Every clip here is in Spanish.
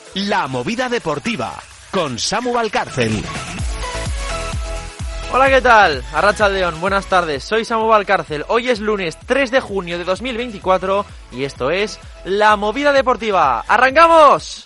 La Movida Deportiva, con Samu Valcárcel. Hola, ¿qué tal? Arratsaldeon, buenas tardes, soy Samu Valcárcel. Hoy es lunes 3 de junio de 2024 y esto es La Movida Deportiva. ¡Arrancamos!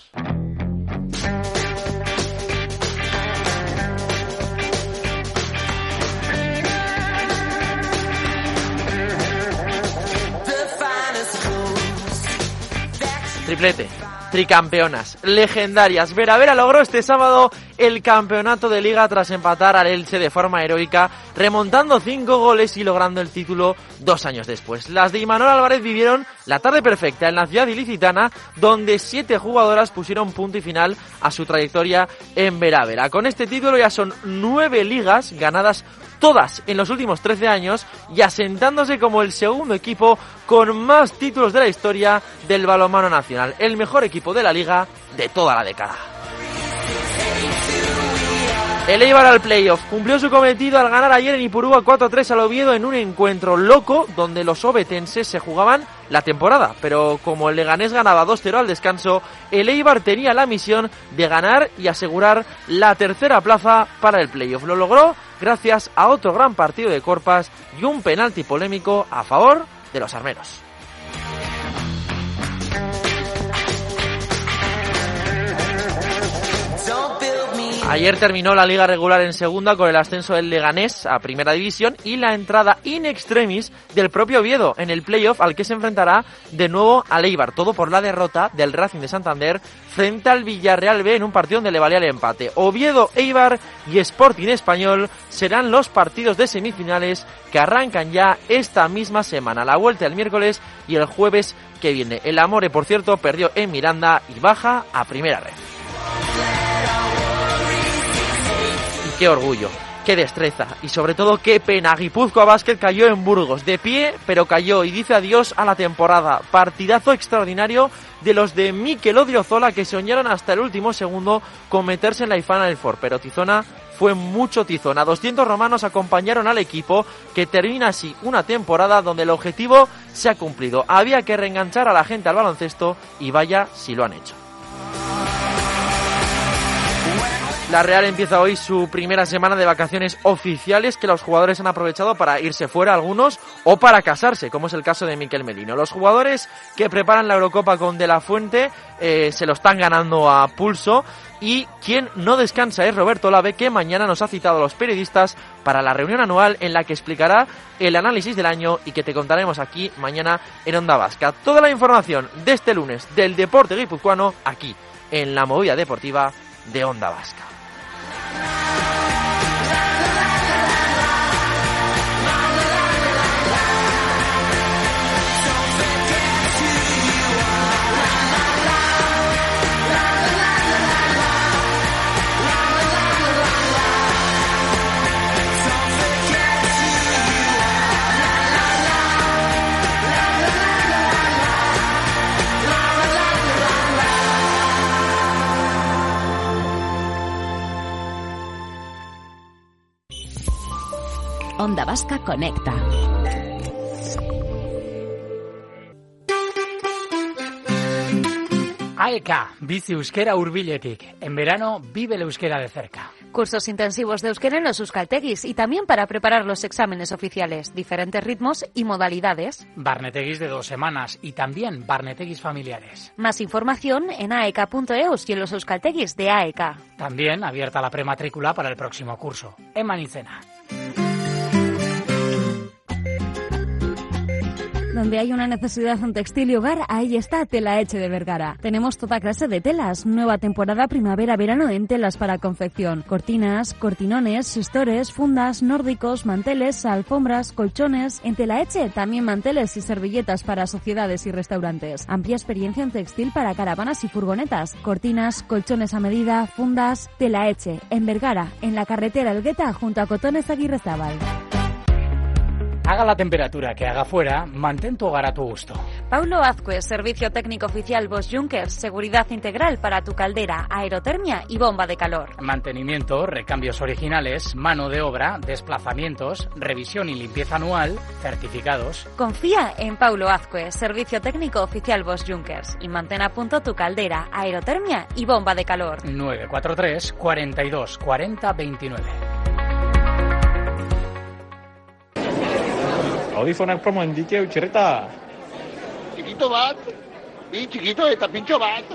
Triplete, tricampeonas, legendarias. Vera logró este sábado el campeonato de Liga tras empatar al Elche de forma heroica, remontando 5 goles y logrando el título 2 años después. Las de Imanol Álvarez vivieron la tarde perfecta en la ciudad ilicitana, donde 7 jugadoras pusieron punto y final a su trayectoria en Vera. Con este título ya son 9 ligas ganadas, todas en los últimos 13 años, y asentándose como el segundo equipo con más títulos de la historia del balonmano nacional, el mejor equipo de la liga de toda la década. El Eibar al playoff cumplió su cometido al ganar ayer en Ipurúa 4-3 al Oviedo en un encuentro loco donde los ovetenses se jugaban la temporada, pero como el Leganés ganaba 2-0 al descanso, el Eibar tenía la misión de ganar y asegurar la tercera plaza para el playoff. Lo logró gracias a otro gran partido de Corpas y un penalti polémico a favor de los armeros. Ayer terminó la liga regular en segunda con el ascenso del Leganés a primera división y la entrada in extremis del propio Oviedo en el playoff, al que se enfrentará de nuevo al Eibar, todo por la derrota del Racing de Santander frente al Villarreal B en un partido donde le valía el empate. Oviedo, Eibar y Sporting Español serán los partidos de semifinales que arrancan ya esta misma semana. La vuelta el miércoles y el jueves que viene. El Amore, por cierto, perdió en Miranda y baja a primera red. Qué orgullo, qué destreza y sobre todo qué pena. Guipúzcoa Basket cayó en Burgos, de pie, pero cayó y dice adiós a la temporada. Partidazo extraordinario de los de Mikel Odriozola, que soñaron hasta el último segundo con meterse en la Final Four, pero Tizona fue mucho Tizona. 200 romanos acompañaron al equipo, que termina así una temporada donde el objetivo se ha cumplido. Había que reenganchar a la gente al baloncesto y vaya si lo han hecho. La Real empieza hoy su primera semana de vacaciones oficiales, que los jugadores han aprovechado para irse fuera algunos o para casarse, como es el caso de Mikel Merino. Los jugadores que preparan la Eurocopa con De La Fuente se lo están ganando a pulso, y quien no descansa es Roberto Olave, que mañana nos ha citado a los periodistas para la reunión anual en la que explicará el análisis del año y que te contaremos aquí mañana en Onda Vasca. Toda la información de este lunes del deporte guipuzcoano aquí en la Movida Deportiva de Onda Vasca. Onda Vasca conecta. AEK, bizi euskera hurbiletik. En verano, vive el euskera de cerca. Cursos intensivos de euskera en los euskaltegis y también para preparar los exámenes oficiales, diferentes ritmos y modalidades. Barnetegis de 2 semanas y también barnetegis familiares. Más información en aek.eus y en los euskaltegis de AEK. También abierta la prematrícula para el próximo curso. En Manicena. Donde hay una necesidad en textil y hogar, ahí está Telaetxe de Vergara. Tenemos toda clase de telas. Nueva temporada primavera-verano en telas para confección. Cortinas, cortinones, estores, fundas, nórdicos, manteles, alfombras, colchones. En Telaetxe también manteles y servilletas para sociedades y restaurantes. Amplia experiencia en textil para caravanas y furgonetas. Cortinas, colchones a medida, fundas. Telaetxe, en Vergara, en la carretera Elgueta, junto a Cotones Aguirrezabal. Haga la temperatura que haga fuera, mantén tu hogar a tu gusto. Paulo Azcue, servicio técnico oficial Bosch Junkers, seguridad integral para tu caldera, aerotermia y bomba de calor. Mantenimiento, recambios originales, mano de obra, desplazamientos, revisión y limpieza anual, certificados. Confía en Paulo Azcue, servicio técnico oficial Bosch Junkers, y mantén a punto tu caldera, aerotermia y bomba de calor. 943 42 40 29. Audifonak promo indique utxerreta. Txikito bat, bi txikito eta pintxo bat.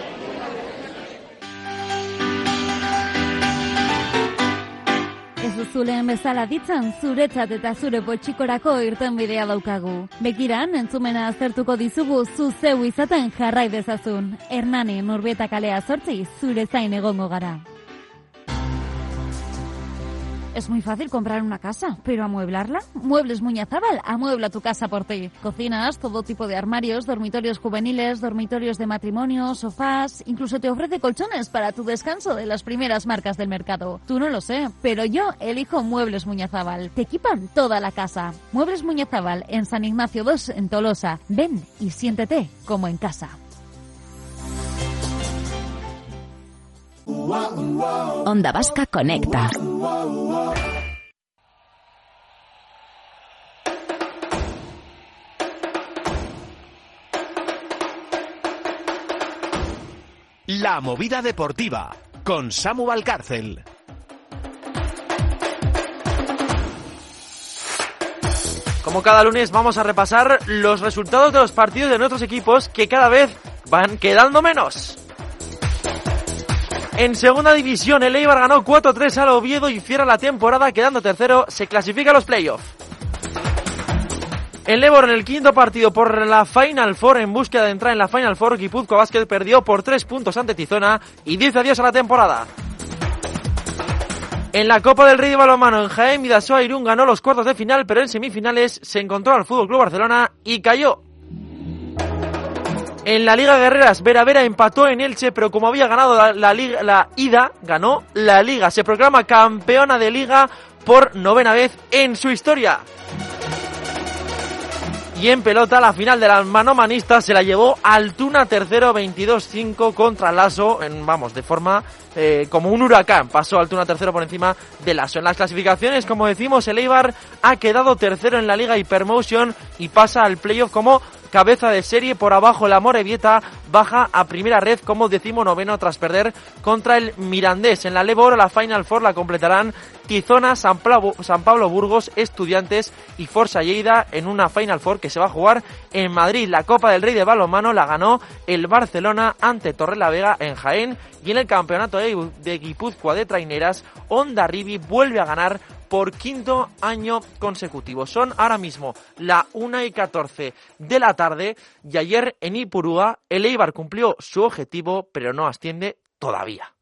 Ez duzuleen bezala ditzan, zuretzat eta zure potxikorako irtenbidea daukagu. Begiran, entzumena aztertuko dizugu zu zeu izaten jarrai dezazun. Hernani, Nurbieta kalea 8, zure zain egongo gara. Es muy fácil comprar una casa, pero ¿amueblarla? Muebles Muñazabal amuebla tu casa por ti. Cocinas, todo tipo de armarios, dormitorios juveniles, dormitorios de matrimonio, sofás, incluso te ofrece colchones para tu descanso de las primeras marcas del mercado. Tú no lo sé, pero yo elijo Muebles Muñazabal. Te equipan toda la casa. Muebles Muñazabal en San Ignacio 2 en Tolosa. Ven y siéntete como en casa. Onda Vasca Conecta. La movida deportiva con Samu Valcárcel. Como cada lunes vamos a repasar los resultados de los partidos de nuestros equipos que cada vez van quedando menos. En segunda división, el Eibar ganó 4-3 al Oviedo y cierra la temporada quedando tercero, se clasifica a los playoffs. El Ebor en el quinto partido por la Final Four, en búsqueda de entrar en la Final Four, Guipúzcoa Basket perdió por 3 puntos ante Tizona y dice adiós a la temporada. En la Copa del Rey de balonmano en Jaén, Bidasoa Irún ganó los cuartos de final, pero en semifinales se encontró al FC Barcelona y cayó. En la Liga Guerreras, Vera empató en Elche, pero como había ganado la ida, ganó la Liga. Se proclama campeona de Liga por 9ª vez en su historia. Y en pelota, la final de las manomanistas se la llevó Altuna tercero 22-5 contra Lasso, de forma como un huracán. Pasó Altuna tercero por encima de Lasso. En las clasificaciones, como decimos, el Eibar ha quedado tercero en la Liga Hypermotion y pasa al playoff como cabeza de serie. Por abajo la Morevieta baja a primera red como 19º tras perder contra el Mirandés. En la Lebor, la Final Four la completarán Tizona, San Pablo Burgos, Estudiantes y Forza Lleida en una Final Four que se va a jugar en Madrid. La Copa del Rey de balonmano la ganó el Barcelona ante Torrelavega en Jaén, y en el campeonato de Guipúzcoa de traineras, Hondarribia vuelve a ganar por quinto año consecutivo. Son ahora mismo la 1:14 de la tarde y ayer en Ipurúa el Eibar cumplió su objetivo, pero no asciende todavía.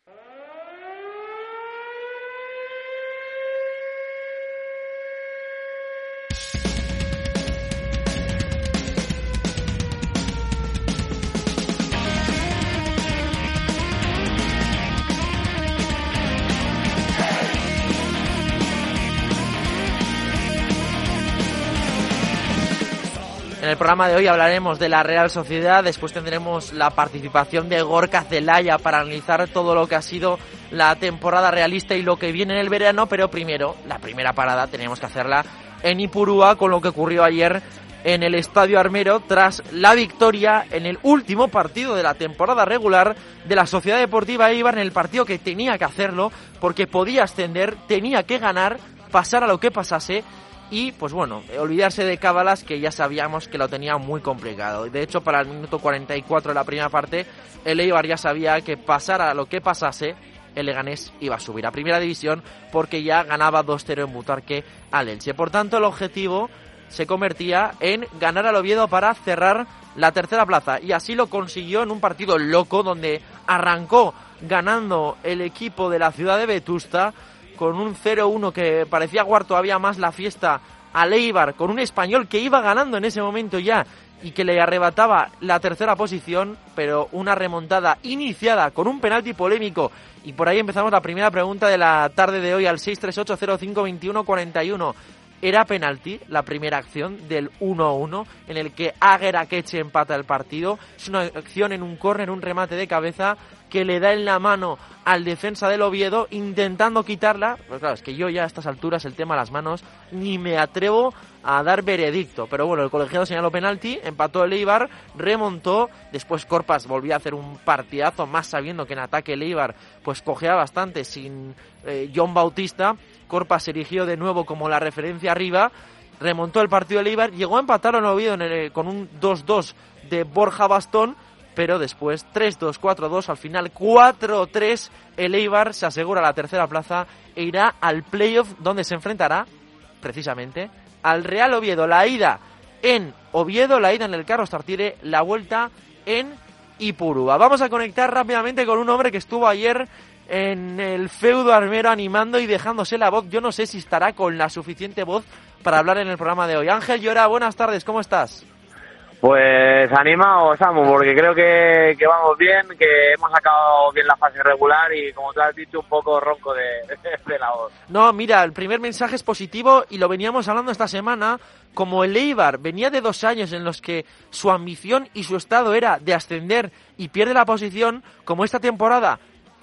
En el programa de hoy hablaremos de la Real Sociedad, después tendremos la participación de Gorka Zelaya para analizar todo lo que ha sido la temporada realista y lo que viene en el verano, pero primero, la primera parada tenemos que hacerla en Ipurúa con lo que ocurrió ayer en el Estadio Armero tras la victoria en el último partido de la temporada regular de la Sociedad Deportiva Eibar, en el partido que tenía que hacerlo porque podía ascender, tenía que ganar, pasar a lo que pasase. Y, pues bueno, olvidarse de Cábalas, que ya sabíamos que lo tenía muy complicado. De hecho, para el minuto 44 de la primera parte, el Eibar ya sabía que pasara lo que pasase, el Leganés iba a subir a Primera División porque ya ganaba 2-0 en Butarque al Elche. Por tanto, el objetivo se convertía en ganar al Oviedo para cerrar la tercera plaza. Y así lo consiguió en un partido loco donde arrancó ganando el equipo de la ciudad de Vetusta con un 0-1 que parecía jugar todavía más la fiesta al Eibar, con un Español que iba ganando en ese momento ya y que le arrebataba la tercera posición, pero una remontada iniciada con un penalti polémico. Y por ahí empezamos la primera pregunta de la tarde de hoy al 638052141. era penalti la primera acción del 1-1 en el que Ager Akeche empata el partido. Es una acción en un córner, un remate de cabeza que le da en la mano al defensa del Oviedo intentando quitarla. Pues claro, es que yo ya a estas alturas el tema de las manos ni me atrevo a dar veredicto. Pero bueno, el colegiado señaló penalti, empató el Eibar, remontó. Después Corpas volvió a hacer un partidazo, más sabiendo que en ataque el Eibar pues cogea bastante sin Jon Bautista. Corpas se erigió de nuevo como la referencia arriba, remontó el partido del Eibar, llegó a empatar en Oviedo con un 2-2 de Borja Bastón, pero después 3-2, 4-2, al final 4-3, el Eibar se asegura la tercera plaza e irá al playoff donde se enfrentará precisamente al Real Oviedo. La ida en Oviedo, la ida en el Carlos Tartiere, la vuelta en Ipurúa. Vamos a conectar rápidamente con un hombre que estuvo ayer en el feudo armero animando y dejándose la voz. Yo no sé si estará con la suficiente voz para hablar en el programa de hoy. Ángel Llora, buenas tardes, ¿cómo estás? Pues animado, Samu, porque creo que vamos bien, que hemos acabado bien la fase regular y, como te has dicho, un poco ronco de la voz. No, mira, el primer mensaje es positivo y lo veníamos hablando esta semana. Como el Eibar venía de 2 años en los que su ambición y su estado era de ascender y pierde la posición, como esta temporada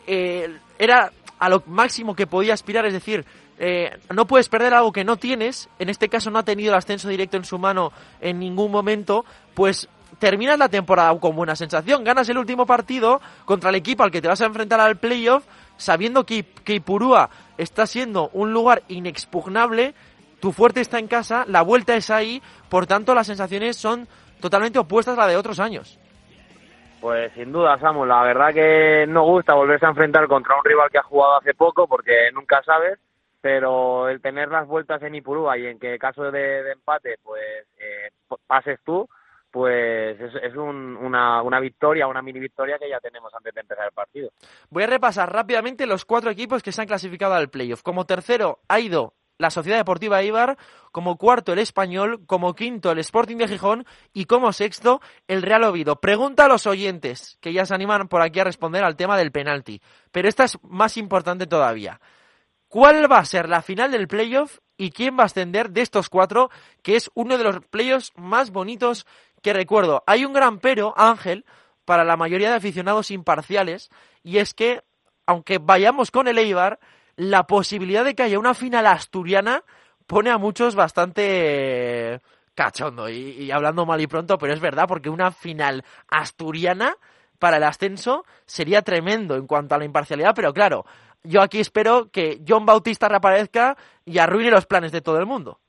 era a lo máximo que podía aspirar, es decir, no puedes perder algo que no tienes. En este caso no ha tenido el ascenso directo en su mano en ningún momento, pues terminas la temporada con buena sensación, ganas el último partido contra el equipo al que te vas a enfrentar al playoff, sabiendo que Ipurúa está siendo un lugar inexpugnable, tu fuerte está en casa, la vuelta es ahí, por tanto las sensaciones son totalmente opuestas a la de otros años. Pues sin duda, Samu, la verdad que no gusta volverse a enfrentar contra un rival que ha jugado hace poco, porque nunca sabes, pero el tener las vueltas en Ipurúa y en que caso de empate pues pases tú, pues es una victoria, una mini victoria que ya tenemos antes de empezar el partido. Voy a repasar rápidamente los 4 equipos que se han clasificado al playoff. Como tercero ha ido la Sociedad Deportiva Eibar, como cuarto el Español, como quinto el Sporting de Gijón y como sexto el Real Oviedo. Pregunta a los oyentes, que ya se animan por aquí a responder al tema del penalti, pero esta es más importante todavía. ¿Cuál va a ser la final del playoff y quién va a ascender de estos 4, que es uno de los playoffs más bonitos que recuerdo? Hay un gran pero, Ángel, para la mayoría de aficionados imparciales, y es que, aunque vayamos con el Eibar, la posibilidad de que haya una final asturiana pone a muchos bastante cachondo, y hablando mal y pronto, pero es verdad, porque una final asturiana para el ascenso sería tremendo en cuanto a la imparcialidad, pero claro, yo aquí espero que Jon Bautista reaparezca y arruine los planes de todo el mundo.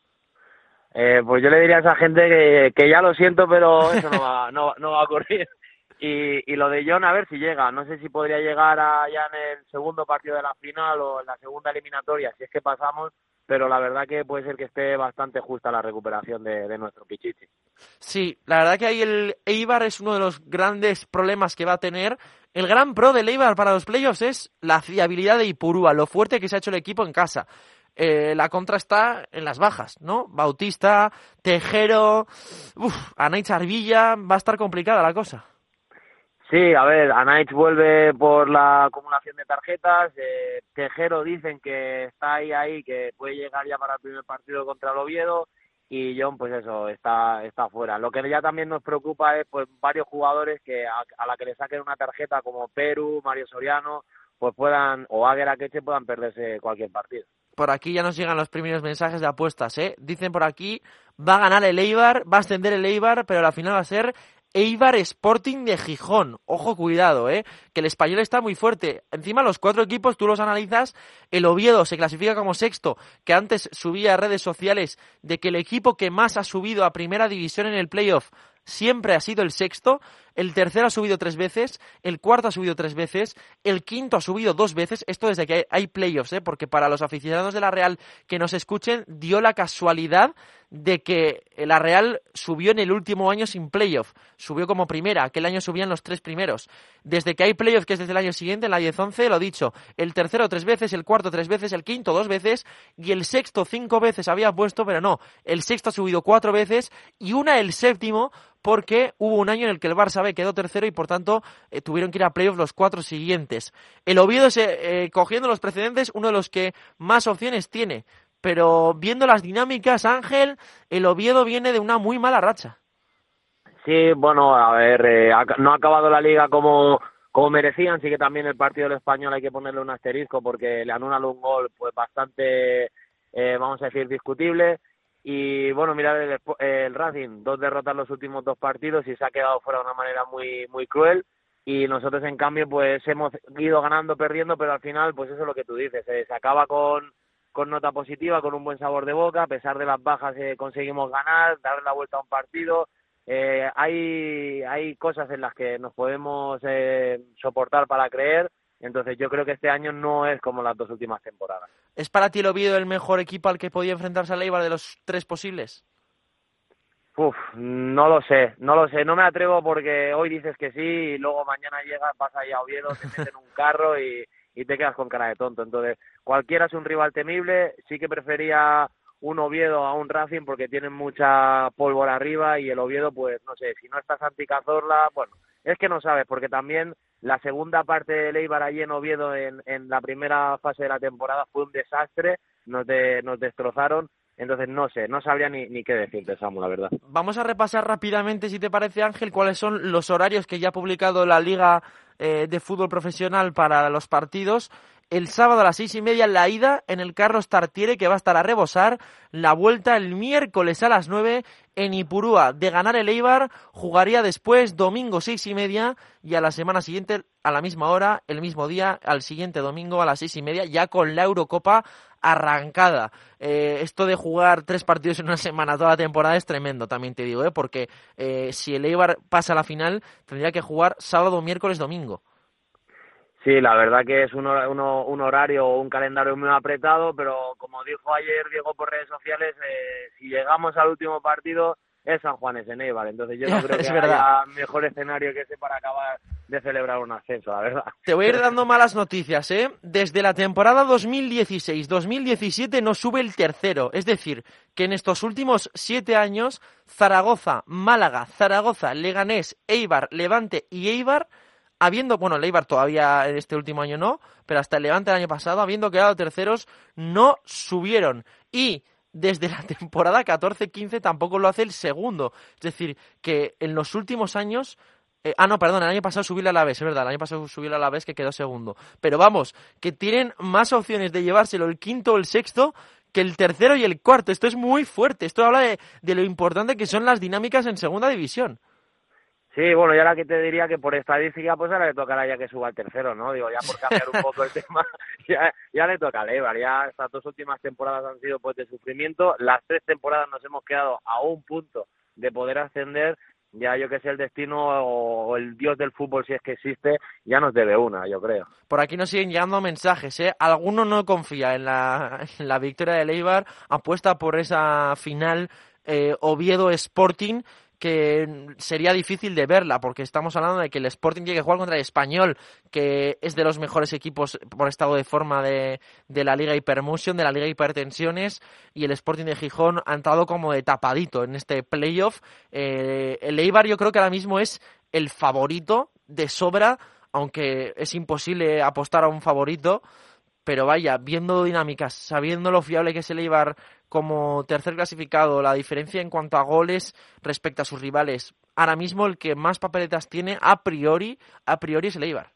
Pues yo le diría a esa gente que ya lo siento, pero eso no va a ocurrir. Y lo de Jon, a ver si llega. No sé si podría llegar ya en el segundo partido de la final o en la segunda eliminatoria, si es que pasamos, pero la verdad que puede ser que esté bastante justa la recuperación de nuestro Pichichi. Sí, la verdad que ahí el Eibar es uno de los grandes problemas que va a tener. El gran pro del Eibar para los playoffs es la fiabilidad de Ipurúa, lo fuerte que se ha hecho el equipo en casa. La contra está en las bajas, ¿no? Bautista, Tejero, Anaich Arvilla, va a estar complicada la cosa. Sí, a ver, Anaich vuelve por la acumulación de tarjetas, Tejero dicen que está ahí, que puede llegar ya para el primer partido contra el Oviedo, y Jon, pues eso, está fuera. Lo que ya también nos preocupa es pues varios jugadores que a la que le saquen una tarjeta, como Perú, Mario Soriano, pues puedan, o Ager Akeche, puedan perderse cualquier partido. Por aquí ya nos llegan los primeros mensajes de apuestas, ¿eh? Dicen por aquí, va a ganar el Eibar, va a ascender el Eibar, pero la final va a ser Eibar Sporting de Gijón. Ojo, cuidado, que el español está muy fuerte. Encima los 4 equipos, tú los analizas, el Oviedo se clasifica como sexto, que antes subía a redes sociales de que el equipo que más ha subido a primera división en el playoff siempre ha sido el sexto. El tercero ha subido 3 veces, el cuarto ha subido 3 veces, el quinto ha subido 2 veces, esto desde que hay playoffs, porque para los aficionados de la Real que nos escuchen, dio la casualidad de que la Real subió en el último año sin playoff, subió como primera, aquel año subían los 3 primeros. Desde que hay playoff, que es desde el año siguiente, en la 10-11, lo dicho, el tercero 3 veces, el cuarto 3 veces, el quinto 2 veces, y el sexto 5 veces había puesto, pero no, el sexto ha subido 4 veces, y una el séptimo, porque hubo un año en el que el Barça B quedó tercero y por tanto tuvieron que ir a playoff los 4 siguientes. El Oviedo, cogiendo los precedentes, uno de los que más opciones tiene, pero viendo las dinámicas, Ángel, el Oviedo viene de una muy mala racha. Sí, bueno, a ver, no ha acabado la liga como merecían, sí que también el partido del Español hay que ponerle un asterisco porque le anulan un gol pues bastante, vamos a decir, discutible. Y bueno, mirad el Racing, 2 derrotas los últimos 2 partidos y se ha quedado fuera de una manera muy muy cruel. Y nosotros, en cambio, pues hemos ido ganando, perdiendo, pero al final, pues eso es lo que tú dices, se acaba con nota positiva, con un buen sabor de boca, a pesar de las bajas conseguimos ganar, darle la vuelta a un partido. Hay cosas en las que nos podemos soportar para creer, entonces yo creo que este año no es como las 2 últimas temporadas. ¿Es para ti el Oviedo el mejor equipo al que podía enfrentarse al Eibar de los 3 posibles? No lo sé, no me atrevo porque hoy dices que sí y luego mañana llegas, vas ahí a Oviedo, te meten un carro y te quedas con cara de tonto. Entonces, cualquiera es un rival temible, sí que prefería un Oviedo a un Racing porque tienen mucha pólvora arriba y el Oviedo, pues no sé, si no está Santi Cazorla, bueno, es que no sabes, porque también la segunda parte del Eibar allí en Oviedo en la primera fase de la temporada fue un desastre, nos destrozaron. Entonces no sé, no sabría ni qué decirte, Samu, la verdad. Vamos a repasar rápidamente, si te parece, Ángel, cuáles son los horarios que ya ha publicado la Liga de Fútbol Profesional para los partidos. El sábado a las 6:30 la ida en el Carlos Tartiere, que va a estar a rebosar. La vuelta el miércoles a las 9 en Ipurúa. De ganar el Eibar, jugaría después domingo 6:30 y a la semana siguiente a la misma hora, el mismo día, al siguiente domingo a las 6:30, ya con la Eurocopa arrancada. Esto de jugar 3 partidos en una semana toda la temporada es tremendo, también te digo, porque si el Eibar pasa a la final, tendría que jugar sábado, miércoles, domingo. Sí, la verdad que es un horario o un calendario muy apretado, pero como dijo ayer Diego por redes sociales, si llegamos al último partido es San Juan en Eibar, entonces yo no creo que haya mejor escenario que ese para acabar de celebrar un ascenso, la verdad. Te voy a ir dando malas noticias, Desde la temporada 2016-2017 no sube el tercero, es decir, que en estos últimos 7 años Zaragoza, Málaga, Zaragoza, Leganés, Eibar, Levante y Eibar, el Eibar todavía en este último año no, pero hasta el Levante el año pasado, habiendo quedado terceros, no subieron. Y desde la temporada 14-15 tampoco lo hace el segundo. Es decir, que en los últimos años... el año pasado subió el Alavés, es verdad, el año pasado subió el Alavés que quedó segundo. Pero vamos, que tienen más opciones de llevárselo el quinto o el sexto que el tercero y el cuarto. Esto es muy fuerte, esto habla de lo importante que son las dinámicas en segunda división. Sí, bueno, y ahora que te diría que por estadística, pues ahora le tocará ya que suba el tercero, ¿no? Digo, ya por cambiar un poco el tema, ya le toca al Eibar. Ya estas 2 últimas temporadas han sido pues de sufrimiento. Las 3 temporadas nos hemos quedado a un punto de poder ascender. Ya yo que sé, el destino o el dios del fútbol, si es que existe, ya nos debe una, yo creo. Por aquí nos siguen llegando mensajes, Alguno no confía en la victoria del Eibar, apuesta por esa final Oviedo Sporting, que sería difícil de verla, porque estamos hablando de que el Sporting tiene que jugar contra el Español, que es de los mejores equipos por estado de forma de la Liga Hypermotion, de la Liga Hipertensiones, y el Sporting de Gijón ha entrado como de tapadito en este playoff. El Eibar yo creo que ahora mismo es el favorito de sobra, aunque es imposible apostar a un favorito, pero vaya, viendo dinámicas, sabiendo lo fiable que es el Eibar como tercer clasificado, la diferencia en cuanto a goles respecto a sus rivales, ahora mismo el que más papeletas tiene a priori es el Eibar.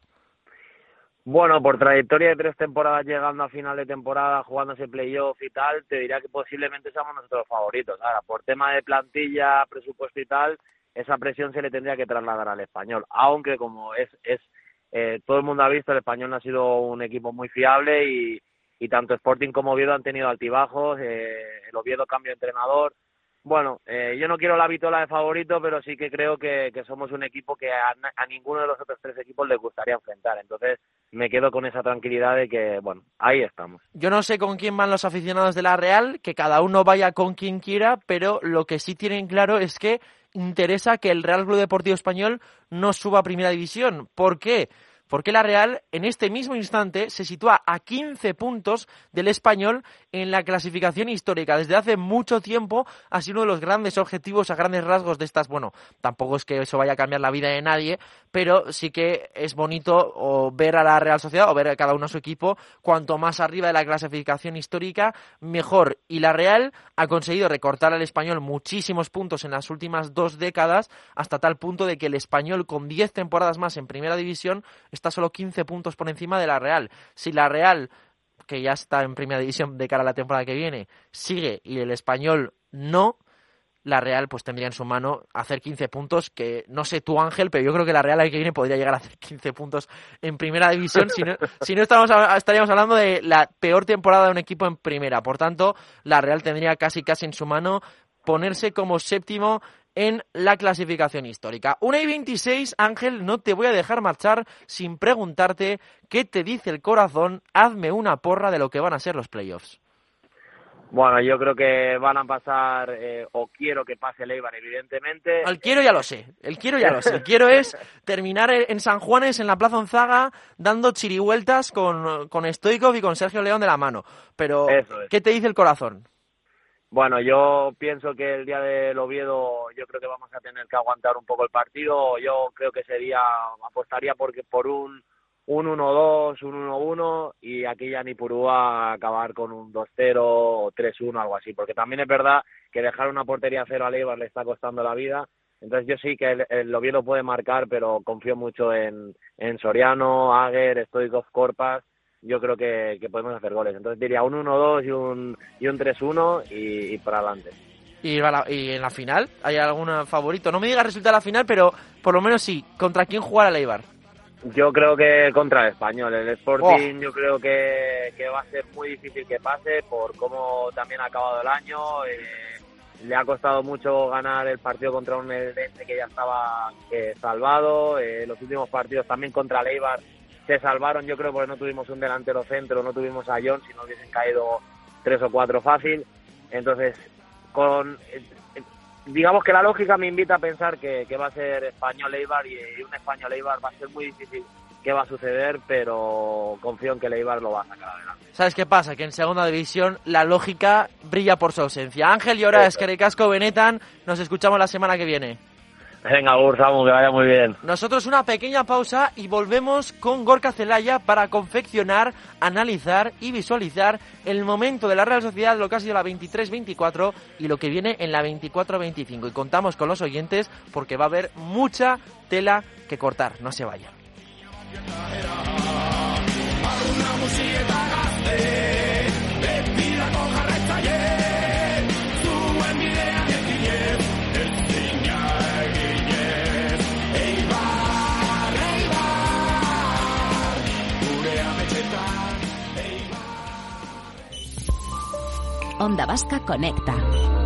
Bueno, por trayectoria de 3 temporadas llegando a final de temporada, jugándose playoff y tal, te diría que posiblemente seamos nuestros favoritos. Ahora, por tema de plantilla, presupuesto y tal, esa presión se le tendría que trasladar al Español, aunque como todo el mundo ha visto, el Español no ha sido un equipo muy fiable y tanto Sporting como Oviedo han tenido altibajos, el Oviedo cambio de entrenador. Bueno, yo no quiero la vitola de favorito, pero sí que creo que somos un equipo que a ninguno de los otros 3 equipos les gustaría enfrentar. Entonces me quedo con esa tranquilidad de que, bueno, ahí estamos. Yo no sé con quién van los aficionados de la Real, que cada uno vaya con quien quiera, pero lo que sí tienen claro es que interesa que el Real Club Deportivo Español no suba a Primera División. ¿Por qué? porque la Real en este mismo instante se sitúa a 15 puntos del Español en la clasificación histórica. Desde hace mucho tiempo ha sido uno de los grandes objetivos a grandes rasgos de estas, bueno, tampoco es que eso vaya a cambiar la vida de nadie, pero sí que es bonito ver a la Real Sociedad o ver a cada uno a su equipo, cuanto más arriba de la clasificación histórica, mejor. Y la Real ha conseguido recortar al Español muchísimos puntos en las últimas 2 décadas, hasta tal punto de que el Español, con 10 temporadas más en Primera División, está solo 15 puntos por encima de la Real. Si la Real, que ya está en Primera División de cara a la temporada que viene, sigue y el Español no, la Real pues tendría en su mano hacer 15 puntos, que no sé tú, Ángel, pero yo creo que la Real el que viene podría llegar a hacer 15 puntos en Primera División, si no estaríamos hablando de la peor temporada de un equipo en Primera. Por tanto, la Real tendría casi en su mano ponerse como séptimo en la clasificación histórica. 1:26, Ángel, no te voy a dejar marchar sin preguntarte qué te dice el corazón. Hazme una porra de lo que van a ser los playoffs. Bueno, yo creo que van a pasar, o quiero que pase el Eibar, evidentemente. El quiero ya lo sé. El quiero es terminar en San Juanes, en la Plaza Onzaga, dando chirivueltas con Stoichkov y con Sergio León de la mano. Pero, ¿qué te dice el corazón? Bueno, yo pienso que el día del Oviedo yo creo que vamos a tener que aguantar un poco el partido. Yo creo que ese día apostaría por un 1-2, un 1-1 y aquí ya ni Purúa acabar con un 2-0 o 3-1, algo así. Porque también es verdad que dejar una portería 0 al Eibar le está costando la vida. Entonces yo sí que el Oviedo puede marcar, pero confío mucho en Soriano, Aguer, Stoichkov, Korpas. Yo creo que podemos hacer goles. Entonces diría un 1-2 y un 3-1 y para adelante. ¿Y en la final? ¿Hay algún favorito? No me digas resultado de la final, pero por lo menos sí. ¿Contra quién jugará el Eibar? Yo creo que contra el Español. El Sporting yo creo que va a ser muy difícil que pase por cómo también ha acabado el año. Le ha costado mucho ganar el partido contra un Eldense que ya estaba salvado. Los últimos partidos también contra el Eibar se salvaron, yo creo, porque no tuvimos un delantero centro, no tuvimos a John, si no hubiesen caído 3 o 4 fácil. Entonces, digamos que la lógica me invita a pensar que va a ser Español-Eibar y un Español-Eibar va a ser muy difícil que va a suceder, pero confío en que el Eibar lo va a sacar adelante. ¿Sabes qué pasa? Que en segunda división la lógica brilla por su ausencia. Ángel y ahora eskerrik asko benetan, nos escuchamos la semana que viene. Venga, Samu, que vaya muy bien. Nosotros una pequeña pausa y volvemos con Gorka Zelaya para confeccionar, analizar y visualizar el momento de la Real Sociedad, lo que ha sido la 23-24 y lo que viene en la 24-25. Y contamos con los oyentes porque va a haber mucha tela que cortar. No se vayan. Onda Vasca Conecta.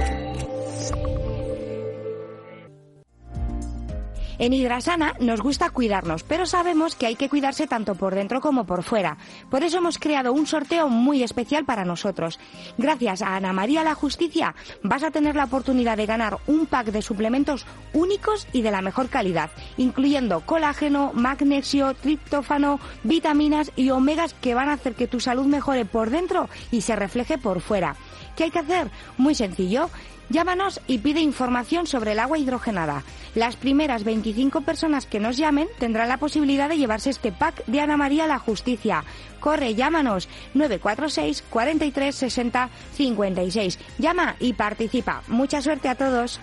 En Hidrasana nos gusta cuidarnos, pero sabemos que hay que cuidarse tanto por dentro como por fuera. Por eso hemos creado un sorteo muy especial para nosotros. Gracias a Ana María La Justicia vas a tener la oportunidad de ganar un pack de suplementos únicos y de la mejor calidad, incluyendo colágeno, magnesio, triptófano, vitaminas y omegas que van a hacer que tu salud mejore por dentro y se refleje por fuera. ¿Qué hay que hacer? Muy sencillo. Llámanos y pide información sobre el agua hidrogenada. Las primeras 25 personas que nos llamen tendrán la posibilidad de llevarse este pack de Ana María La Justicia. Corre, llámanos 946 43 60 56. Llama y participa. Mucha suerte a todos.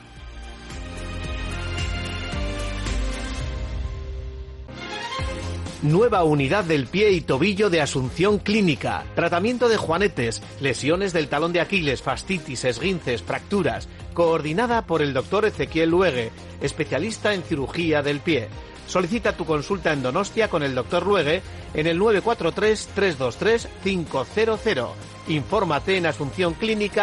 Nueva unidad del pie y tobillo de Asunción Clínica. Tratamiento de juanetes, lesiones del talón de Aquiles, fascitis, esguinces, fracturas. Coordinada por el doctor Ezequiel Luege, especialista en cirugía del pie. Solicita tu consulta en Donostia con el doctor Luege en el 943-323-500. Infórmate en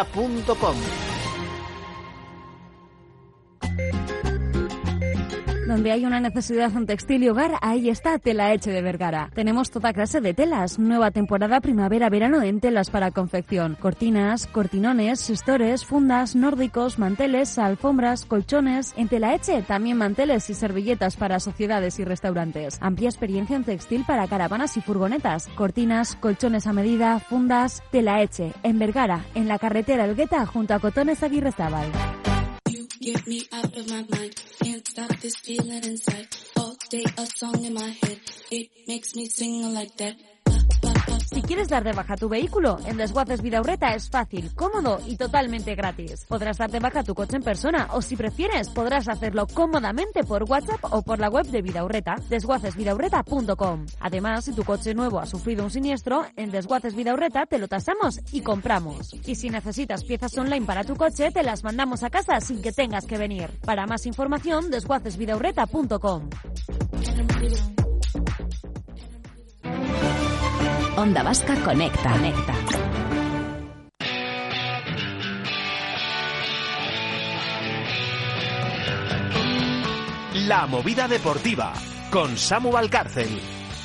asuncionclínica.com. Donde hay una necesidad en textil y hogar, ahí está Telaheche de Vergara. Tenemos toda clase de telas. Nueva temporada primavera-verano en telas para confección. Cortinas, cortinones, estores, fundas, nórdicos, manteles, alfombras, colchones. En Telaheche también manteles y servilletas para sociedades y restaurantes. Amplia experiencia en textil para caravanas y furgonetas. Cortinas, colchones a medida, fundas. Telaheche, en Vergara, en la carretera Elgueta, junto a Cotones Aguirrezabal. Si quieres dar de baja tu vehículo, en Desguaces Vidaurreta es fácil, cómodo y totalmente gratis. Podrás dar de baja tu coche en persona o, si prefieres, podrás hacerlo cómodamente por WhatsApp o por la web de Vidaurreta, desguacesvidaurreta.com. Además, si tu coche nuevo ha sufrido un siniestro, en Desguaces Vidaurreta te lo tasamos y compramos. Y si necesitas piezas online para tu coche, te las mandamos a casa sin que tengas que venir. Para más información, desguacesvidaurreta.com. Onda Vasca Conecta. La movida deportiva con Samu Valcárcel.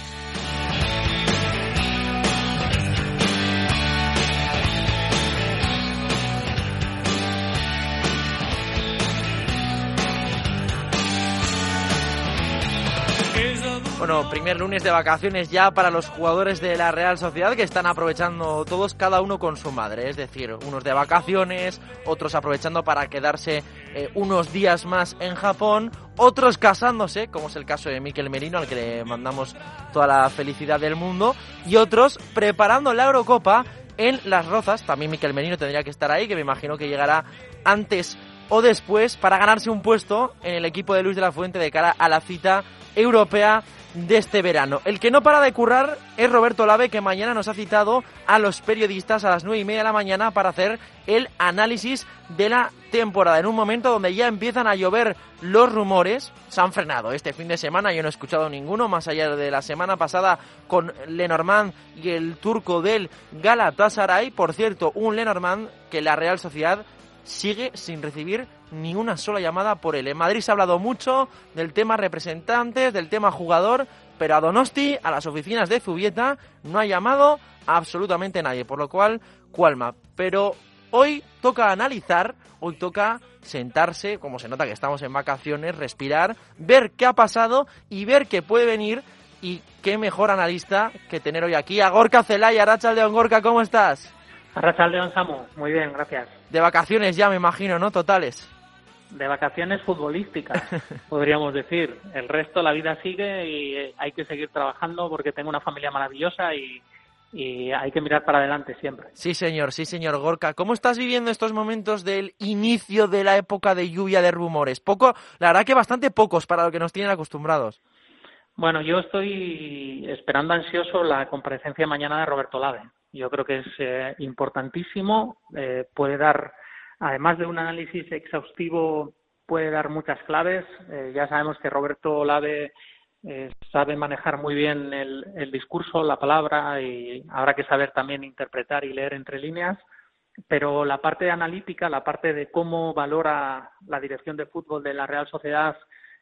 Bueno, primer lunes de vacaciones ya para los jugadores de la Real Sociedad, que están aprovechando todos, cada uno con su madre. Es decir, unos de vacaciones, otros aprovechando para quedarse unos días más en Japón, otros casándose, como es el caso de Mikel Merino, al que le mandamos toda la felicidad del mundo, y otros preparando la Eurocopa en Las Rozas. También Mikel Merino tendría que estar ahí, que me imagino que llegará antes o después para ganarse un puesto en el equipo de Luis de la Fuente de cara a la cita europea de este verano. El que no para de currar es Roberto Lave, que mañana nos ha citado a los periodistas a las 9:30 de la mañana para hacer el análisis de la temporada, en un momento donde ya empiezan a llover los rumores. Se han frenado este fin de semana, yo no he escuchado ninguno, más allá de la semana pasada con Lenormand y el turco del Galatasaray. Por cierto, un Lenormand que la Real Sociedad sigue sin recibir ni una sola llamada por él. En Madrid se ha hablado mucho del tema representantes, del tema jugador, pero a Donosti, a las oficinas de Zubieta, no ha llamado absolutamente nadie, por lo cual, cualma. Pero hoy toca analizar, hoy toca sentarse, como se nota que estamos en vacaciones, respirar, ver qué ha pasado y ver qué puede venir. Y qué mejor analista que tener hoy aquí a Gorka Zelaya. Arratsaldeon, Gorka, ¿cómo estás? Arratsaldeon, Samu. Muy bien, gracias. De vacaciones ya, me imagino, ¿no? Totales. De vacaciones futbolísticas, podríamos decir. El resto, la vida sigue y hay que seguir trabajando porque tengo una familia maravillosa y hay que mirar para adelante siempre. Sí, señor, Gorka. ¿Cómo estás viviendo estos momentos del inicio de la época de lluvia de rumores? Poco, la verdad que bastante pocos para lo que nos tienen acostumbrados. Bueno, yo estoy esperando ansioso la comparecencia mañana de Roberto Lave. Yo creo que es importantísimo, puede dar, además de un análisis exhaustivo, puede dar muchas claves. Ya sabemos que Roberto Lave sabe manejar muy bien el discurso, la palabra, y habrá que saber también interpretar y leer entre líneas, pero la parte analítica, la parte de cómo valora la dirección de fútbol de la Real Sociedad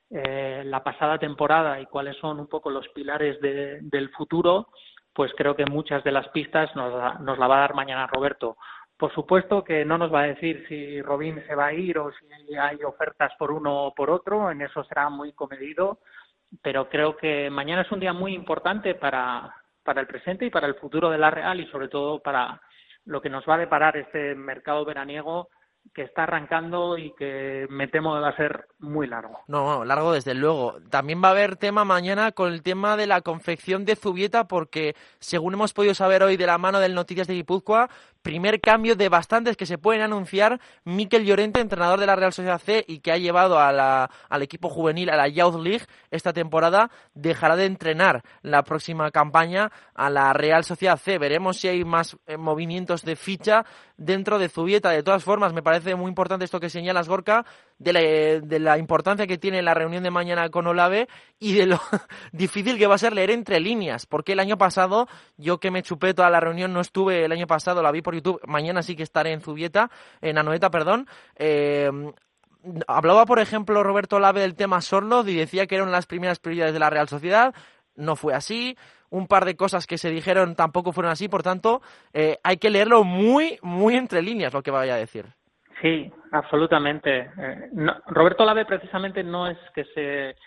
la pasada temporada y cuáles son un poco los pilares del futuro, pues creo que muchas de las pistas nos la va a dar mañana Roberto. Por supuesto que no nos va a decir si Robin se va a ir o si hay ofertas por uno o por otro, en eso será muy comedido, pero creo que mañana es un día muy importante para el presente y para el futuro de la Real y sobre todo para lo que nos va a deparar este mercado veraniego que está arrancando y que me temo que va a ser muy largo. No, largo desde luego. También va a haber tema mañana con el tema de la confección de Zubieta, porque según hemos podido saber hoy de la mano del Noticias de Guipúzcoa, primer cambio de bastantes que se pueden anunciar. Mikel Llorente, entrenador de la Real Sociedad C y que ha llevado al equipo juvenil a la Youth League esta temporada, dejará de entrenar la próxima campaña a la Real Sociedad C. Veremos si hay más movimientos de ficha dentro de Zubieta. De todas formas, me parece muy importante esto que señalas, Gorka, de la importancia que tiene la reunión de mañana con Olave y de lo difícil que va a ser leer entre líneas, porque el año pasado, yo que me chupé toda la reunión, no estuve el año pasado, la vi por YouTube, mañana sí que estaré en Zubieta, en Anoeta, perdón, Hablaba, por ejemplo, Roberto Olave del tema Sorloth y decía que eran las primeras prioridades de la Real Sociedad. No fue así. Un par de cosas que se dijeron tampoco fueron así. Por tanto, hay que leerlo muy, muy entre líneas lo que vaya a decir. Sí, absolutamente. Roberto Olave precisamente no es que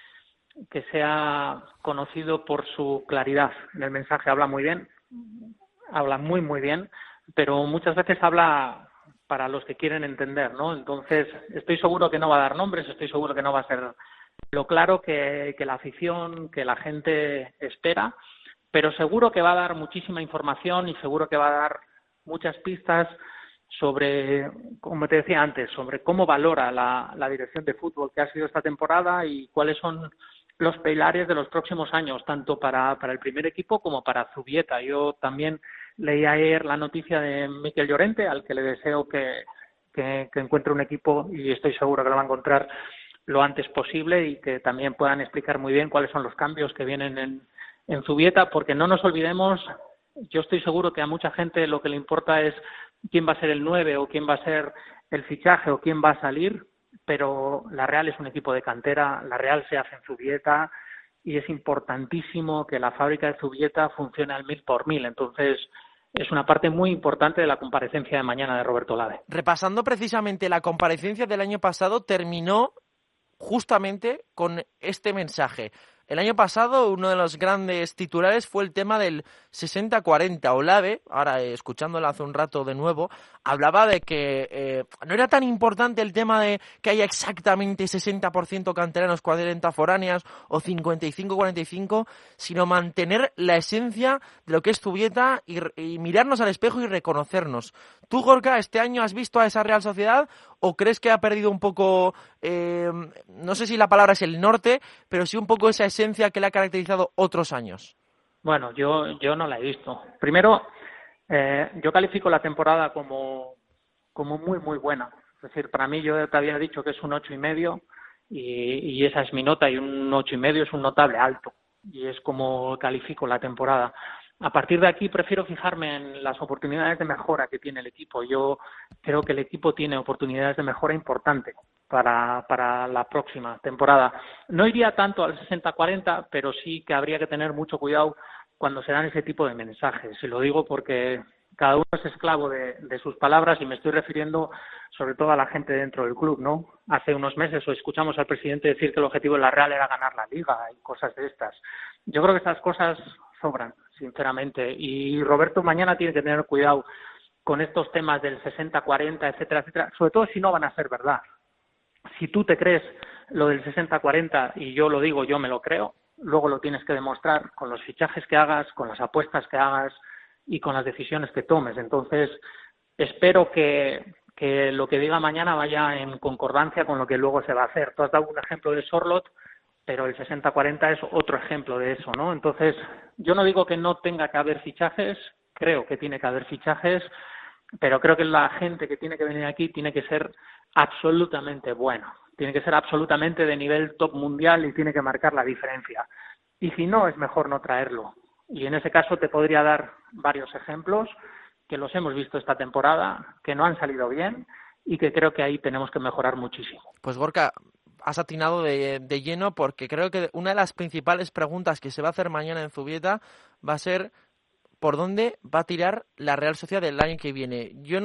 sea conocido por su claridad en el mensaje. Habla muy bien, habla muy, muy bien, pero muchas veces habla para los que quieren entender, ¿no? Entonces, estoy seguro que no va a dar nombres, estoy seguro que no va a ser lo claro que la afición, que la gente espera, pero seguro que va a dar muchísima información y seguro que va a dar muchas pistas sobre, como te decía antes, sobre cómo valora la dirección de fútbol que ha sido esta temporada y cuáles son los pilares de los próximos años, tanto para el primer equipo como para Zubieta. Yo también leí ayer la noticia de Mikel Llorente, al que le deseo que encuentre un equipo, y estoy seguro que lo va a encontrar lo antes posible, y que también puedan explicar muy bien cuáles son los cambios que vienen en Zubieta, porque no nos olvidemos, yo estoy seguro que a mucha gente lo que le importa es quién va a ser el 9 o quién va a ser el fichaje o quién va a salir, pero la Real es un equipo de cantera, la Real se hace en Zubieta y es importantísimo que la fábrica de Zubieta funcione al 1000%. Entonces, es una parte muy importante de la comparecencia de mañana de Roberto Olave. Repasando precisamente la comparecencia del año pasado, terminó justamente con este mensaje. El año pasado uno de los grandes titulares fue el tema del 60-40. Olave, ahora escuchándola hace un rato de nuevo, hablaba de que no era tan importante el tema de que haya exactamente 60% canteranos, 40 foráneas o 55-45, sino mantener la esencia de lo que es Zubieta y mirarnos al espejo y reconocernos. ¿Tú, Gorka, este año has visto a esa Real Sociedad o crees que ha perdido un poco, no sé si la palabra es el norte, pero sí un poco esa esencia que le ha caracterizado otros años? Bueno, yo no la he visto. Primero, yo califico la temporada como muy, muy buena. Es decir, para mí, yo te había dicho que es un 8,5 y esa es mi nota, y un 8,5 es un notable alto. Y es como califico la temporada. A partir de aquí prefiero fijarme en las oportunidades de mejora que tiene el equipo. Yo creo que el equipo tiene oportunidades de mejora importantes para la próxima temporada. No iría tanto al 60-40, pero sí que habría que tener mucho cuidado cuando se dan ese tipo de mensajes. Y lo digo porque cada uno es esclavo de sus palabras, y me estoy refiriendo sobre todo a la gente dentro del club, ¿no? Hace unos meses escuchamos al presidente decir que el objetivo de la Real era ganar la Liga y cosas de estas. Yo creo que estas cosas sobran, sinceramente, y Roberto mañana tiene que tener cuidado con estos temas del 60-40, etcétera, etcétera, sobre todo si no van a ser verdad. Si tú te crees lo del 60-40, y yo lo digo, yo me lo creo, luego lo tienes que demostrar con los fichajes que hagas, con las apuestas que hagas y con las decisiones que tomes. Entonces, espero que lo que diga mañana vaya en concordancia con lo que luego se va a hacer. Tú has dado un ejemplo de Sorloth, pero el 60-40 es otro ejemplo de eso, ¿no? Entonces, yo no digo que no tenga que haber fichajes, creo que tiene que haber fichajes, pero creo que la gente que tiene que venir aquí tiene que ser absolutamente buena, tiene que ser absolutamente de nivel top mundial y tiene que marcar la diferencia. Y si no, es mejor no traerlo. Y en ese caso te podría dar varios ejemplos que los hemos visto esta temporada, que no han salido bien y que creo que ahí tenemos que mejorar muchísimo. Pues Gorka, has atinado de lleno, porque creo que una de las principales preguntas que se va a hacer mañana en Zubieta va a ser ¿por dónde va a tirar la Real Sociedad del año que viene? Yo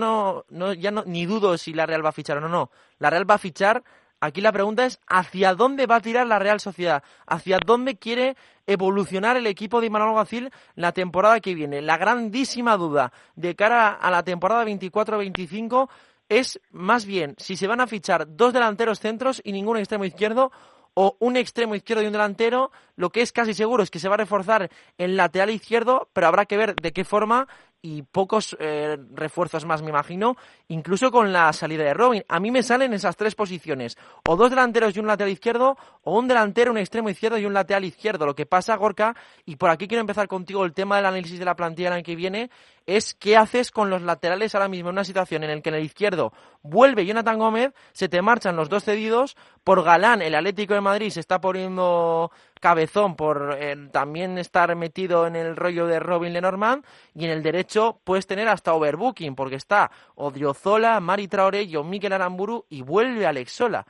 ni dudo si la Real va a fichar o no. La Real va a fichar. Aquí la pregunta es ¿hacia dónde va a tirar la Real Sociedad? ¿Hacia dónde quiere evolucionar el equipo de Imanol Alguacil la temporada que viene? La grandísima duda de cara a la temporada 24-25 es más bien si se van a fichar 2 delanteros centros y ningún extremo izquierdo, o un extremo izquierdo y un delantero. Lo que es casi seguro es que se va a reforzar el lateral izquierdo, pero habrá que ver de qué forma, y pocos refuerzos más, me imagino, incluso con la salida de Robin. A mí me salen esas 3 posiciones, o 2 delanteros y un lateral izquierdo, o un delantero, un extremo izquierdo y un lateral izquierdo. Lo que pasa, Gorka, y por aquí quiero empezar contigo el tema del análisis de la plantilla el año que viene, es qué haces con los laterales ahora mismo en una situación en la que en el izquierdo vuelve Jonathan Gómez, se te marchan los 2 cedidos, por Galán el Atlético de Madrid se está poniendo cabezón por también estar metido en el rollo de Robin Lenormand, y en el derecho puedes tener hasta overbooking, porque está Odriozola, Mari Traoré, Jon Mikel Aramburu y vuelve Alex Sola.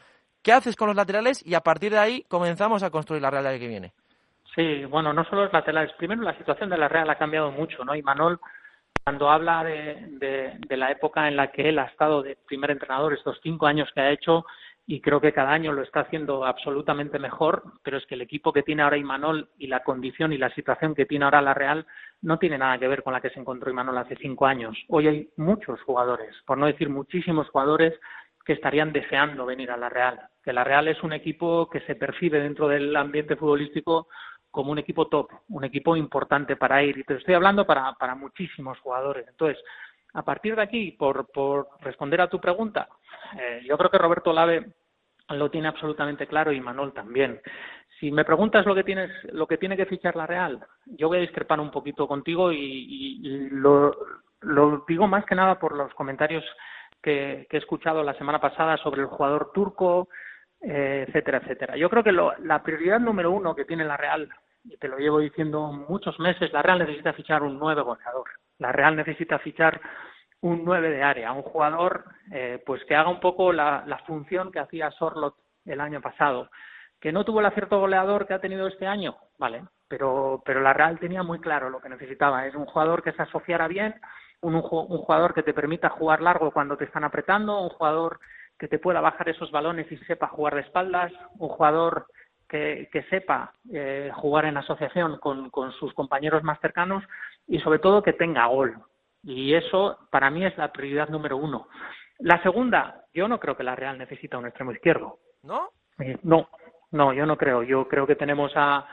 ¿Qué haces con los laterales? Y a partir de ahí comenzamos a construir la Real del año que viene. Sí, bueno, no solo los laterales. Primero, la situación de la Real ha cambiado mucho, ¿no? Y Imanol, cuando habla de la época en la que él ha estado de primer entrenador, estos 5 años que ha hecho, y creo que cada año lo está haciendo absolutamente mejor, pero es que el equipo que tiene ahora Imanol y la condición y la situación que tiene ahora la Real no tiene nada que ver con la que se encontró Imanol hace 5 años. Hoy hay muchos jugadores, por no decir muchísimos jugadores, que estarían deseando venir a la Real. Que la Real es un equipo que se percibe dentro del ambiente futbolístico como un equipo top, un equipo importante para ir. Y te estoy hablando para muchísimos jugadores. Entonces, a partir de aquí, por responder a tu pregunta, yo creo que Roberto Olave lo tiene absolutamente claro y Imanol también. Si me preguntas lo que tiene que fichar la Real, yo voy a discrepar un poquito contigo y lo digo más que nada por los comentarios que he escuchado la semana pasada sobre el jugador turco, etcétera, etcétera. Yo creo que la prioridad número 1 que tiene la Real, y te lo llevo diciendo muchos meses, la Real necesita fichar un 9 goleador. La Real necesita fichar un 9 de área, un jugador pues que haga un poco la función que hacía Sorloth el año pasado. ¿Que no tuvo el acierto goleador que ha tenido este año? Vale, pero la Real tenía muy claro lo que necesitaba. Es un jugador que se asociara bien, un jugador que te permita jugar largo cuando te están apretando, un jugador que te pueda bajar esos balones y sepa jugar de espaldas, un jugador que sepa jugar en asociación con sus compañeros más cercanos y sobre todo que tenga gol. Y eso para mí es la prioridad número 1. La segunda, yo no creo que la Real necesita un extremo izquierdo. ¿No? No, yo no creo. Yo creo que tenemos a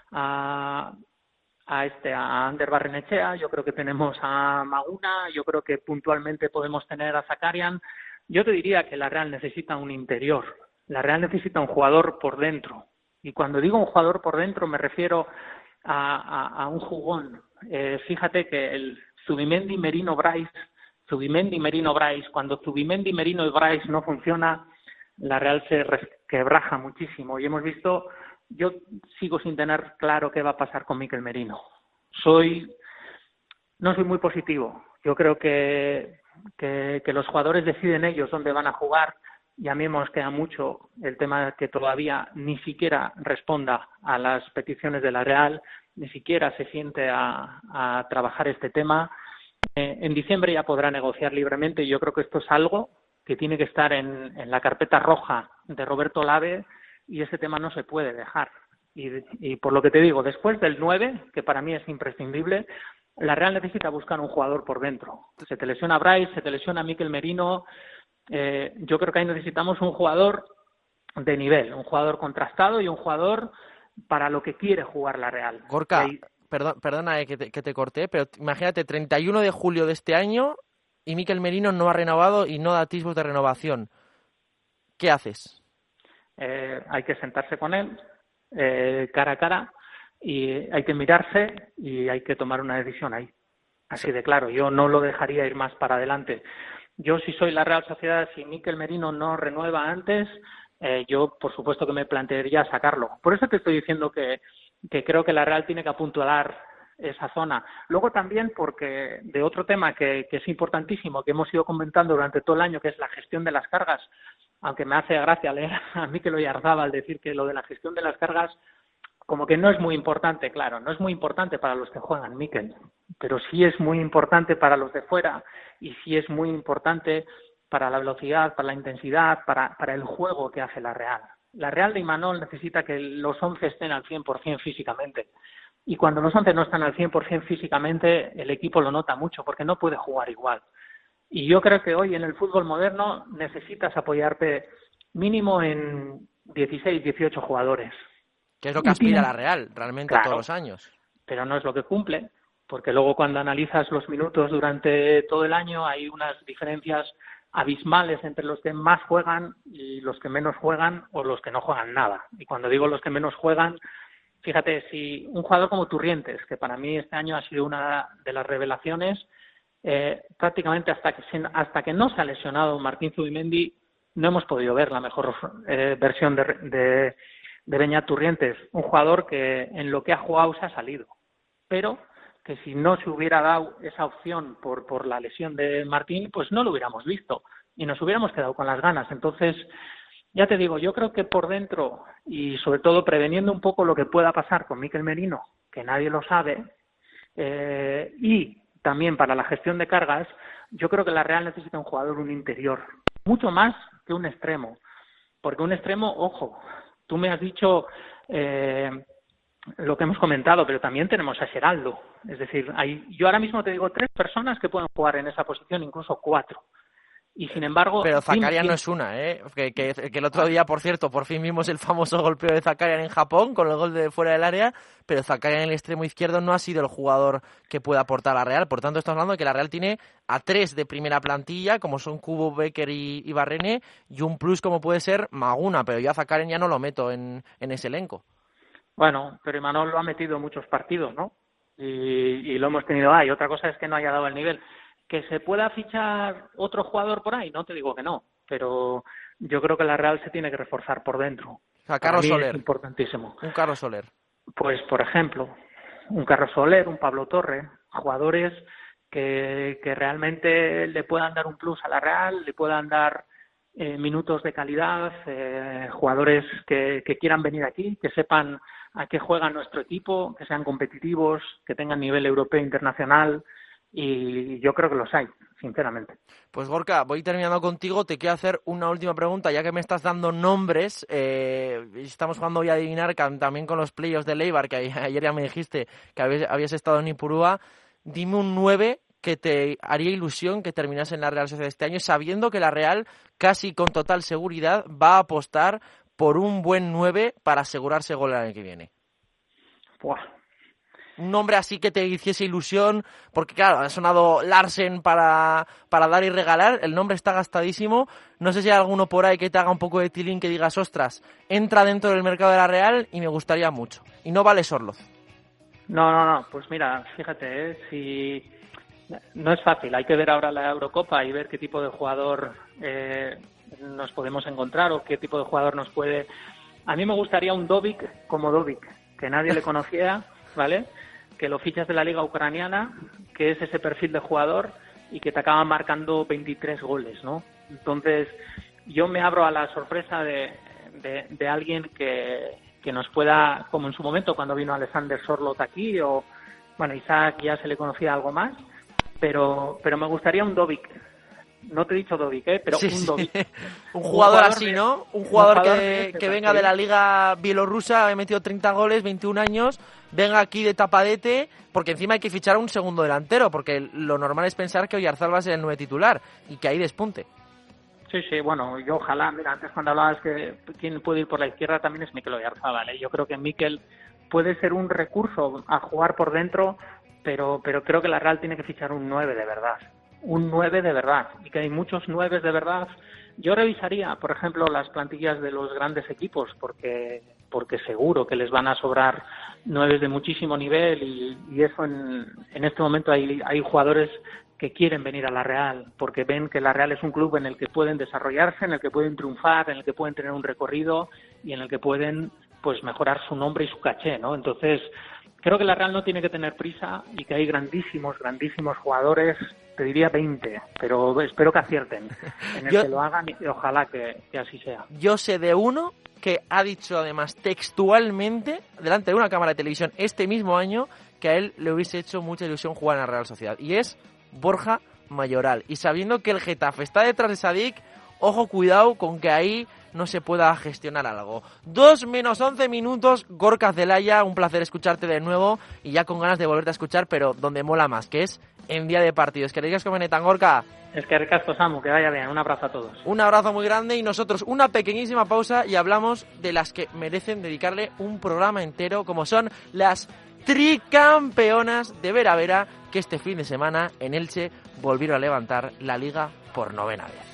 Ander Barrenechea, yo creo que tenemos a Maguna, yo creo que puntualmente podemos tener a Zakarian. Yo te diría que la Real necesita un interior. La Real necesita un jugador por dentro. Y cuando digo un jugador por dentro me refiero a un jugón. Fíjate que el Zubimendi, Merino, Bryce, cuando Zubimendi, Merino y Bryce no funciona, la Real se resquebraja muchísimo. Y hemos visto, yo sigo sin tener claro qué va a pasar con Mikel Merino. No soy muy positivo. Yo creo que los jugadores deciden ellos dónde van a jugar. Y a mí me queda mucho el tema que todavía ni siquiera responda a las peticiones de la Real, ni siquiera se siente a trabajar este tema. En diciembre ya podrá negociar libremente y yo creo que esto es algo que tiene que estar en la carpeta roja de Roberto Olave y ese tema no se puede dejar. Y por lo que te digo, después del 9, que para mí es imprescindible, la Real necesita buscar un jugador por dentro. Se te lesiona Bryce, se te lesiona Mikel Merino. Yo creo que ahí necesitamos un jugador de nivel, un jugador contrastado y un jugador para lo que quiere jugar la Real. Gorka, perdona que te corté, pero imagínate, 31 de julio de este año y Mikel Merino no ha renovado y no da atisbos de renovación. ¿Qué haces? Hay que sentarse con él cara a cara y hay que mirarse y hay que tomar una decisión ahí. Así de claro, yo no lo dejaría ir más para adelante. Yo, si soy la Real Sociedad, si Mikel Merino no renueva antes, yo por supuesto que me plantearía sacarlo. Por eso te estoy diciendo que creo que la Real tiene que apuntalar esa zona. Luego también porque de otro tema que es importantísimo, que hemos ido comentando durante todo el año, que es la gestión de las cargas, aunque me hace gracia leer a Mikel Oyarzabal decir que lo de la gestión de las cargas como que no es muy importante. Claro, no es muy importante para los que juegan, Mikel, pero sí es muy importante para los de fuera y sí es muy importante para la velocidad, para la intensidad, para el juego que hace la Real. La Real de Imanol necesita que los 11 estén al 100% físicamente. Y cuando los 11 no están al 100% físicamente, el equipo lo nota mucho porque no puede jugar igual. Y yo creo que hoy en el fútbol moderno necesitas apoyarte mínimo en 16, 18 jugadores. Que es lo que aspira la Real realmente, claro, todos los años. Pero no es lo que cumple, porque luego cuando analizas los minutos durante todo el año hay unas diferencias abismales entre los que más juegan y los que menos juegan o los que no juegan nada. Y cuando digo los que menos juegan, fíjate, si un jugador como Turrientes, que para mí este año ha sido una de las revelaciones, prácticamente hasta que no se ha lesionado Martín Zubimendi, no hemos podido ver la mejor versión de Beñat Turrientes, un jugador que en lo que ha jugado se ha salido, pero que si no se hubiera dado esa opción por la lesión de Martín, pues no lo hubiéramos visto y nos hubiéramos quedado con las ganas. Entonces, Ya te digo, yo creo que por dentro, y sobre todo preveniendo un poco lo que pueda pasar con Mikel Merino, que nadie lo sabe, y también para la gestión de cargas, yo creo que la Real necesita un jugador, un interior, mucho más que un extremo. Porque un extremo, ojo, tú me has dicho lo que hemos comentado, pero también tenemos a Geraldo. Es decir, yo ahora mismo te digo 3 personas que pueden jugar en esa posición, incluso 4. Y sin embargo... Pero Zakarian no es una, que el otro día, por cierto, por fin vimos el famoso golpeo de Zakarian en Japón con el gol de fuera del área, pero Zakarian en el extremo izquierdo no ha sido el jugador que pueda aportar a la Real. Por tanto, estamos hablando de que la Real tiene a 3 de primera plantilla, como son Kubo, Becker y Barrene, y un plus como puede ser Maguna, pero yo a Zakarian ya no lo meto en ese elenco. Bueno, pero Imanol lo ha metido en muchos partidos, ¿no? Y lo hemos tenido ahí. Otra cosa es que no haya dado el nivel. ¿Que se pueda fichar otro jugador por ahí? No te digo que no, pero yo creo que la Real se tiene que reforzar por dentro. A Carlos Soler. Es importantísimo. Un Carlos Soler. Pues, por ejemplo, un Carlos Soler, un Pablo Torre, jugadores que realmente le puedan dar un plus a la Real, le puedan dar minutos de calidad, jugadores que quieran venir aquí, que sepan a qué juega nuestro equipo, que sean competitivos, que tengan nivel europeo e internacional. Y yo creo que los hay, sinceramente. Pues Gorka, voy terminando contigo. Te quiero hacer una última pregunta, ya que me estás dando nombres. Estamos jugando hoy a adivinar también con los playoffs de Eibar, que ayer ya me dijiste que habías estado en Ipurúa. Dime un 9 que te haría ilusión que terminase en la Real Sociedad este año, sabiendo que la Real, casi con total seguridad, va a apostar por un buen 9 para asegurarse gol el año que viene. Buah. Un nombre así que te hiciese ilusión, porque claro, ha sonado Larsen para dar y regalar, el nombre está gastadísimo. No sé si hay alguno por ahí que te haga un poco de tilín, que digas, ostras, entra dentro del mercado de la Real y me gustaría mucho. Y no vale Sorloz. No, pues mira, fíjate, si no es fácil, hay que ver ahora la Eurocopa y ver qué tipo de jugador nos podemos encontrar o qué tipo de jugador nos puede... A mí me gustaría un Dovic como Dovic, que nadie le conocía, ¿vale? Que lo fichas de la liga ucraniana, que es ese perfil de jugador y que te acaba marcando 23 goles, ¿no? Entonces, yo me abro a la sorpresa de alguien que nos pueda, como en su momento cuando vino Alexander Sorloth aquí, o, bueno, Isaac ya se le conocía algo más, pero me gustaría un Dovic. No te he dicho Dovic, pero sí, un Dovic. Un jugador así, ¿no? Un jugador que venga de la liga bielorrusa, ha metido 30 goles, 21 años, venga aquí de tapadete, porque encima hay que fichar a un segundo delantero, porque lo normal es pensar que Oyarzabal va a ser el 9 titular y que ahí despunte. Sí, bueno, yo ojalá, mira, antes cuando hablabas que quien puede ir por la izquierda también es Mikel Oyarzabal, ¿eh? Yo creo que Mikel puede ser un recurso a jugar por dentro, pero creo que la Real tiene que fichar un 9 de verdad. Un 9 de verdad, y que hay muchos 9 de verdad. Yo revisaría, por ejemplo, las plantillas de los grandes equipos, porque seguro que les van a sobrar 9 de muchísimo nivel, y eso en este momento hay jugadores que quieren venir a la Real, porque ven que la Real es un club en el que pueden desarrollarse, en el que pueden triunfar, en el que pueden tener un recorrido y en el que pueden pues mejorar su nombre y su caché, ¿no? Entonces, creo que la Real no tiene que tener prisa y que hay grandísimos jugadores, te diría 20, pero espero que acierten en el que lo hagan y ojalá que así sea. Yo sé de uno que ha dicho además textualmente, delante de una cámara de televisión este mismo año, que a él le hubiese hecho mucha ilusión jugar en la Real Sociedad, y es Borja Mayoral. Y sabiendo que el Getafe está detrás de Sadik, ojo, cuidado con que ahí no se pueda gestionar algo. 2 menos 11 minutos, Gorka Zelaya, un placer escucharte de nuevo y ya con ganas de volverte a escuchar, pero donde mola más, que es en día de partidos. Que le digas comenetan, Gorka. Es que ricasco, Samu, que vaya bien. Un abrazo a todos. Un abrazo muy grande y nosotros una pequeñísima pausa y hablamos de las que merecen dedicarle un programa entero, como son las tricampeonas de Vera Vera, que este fin de semana en Elche volvieron a levantar la Liga por 9ª vez.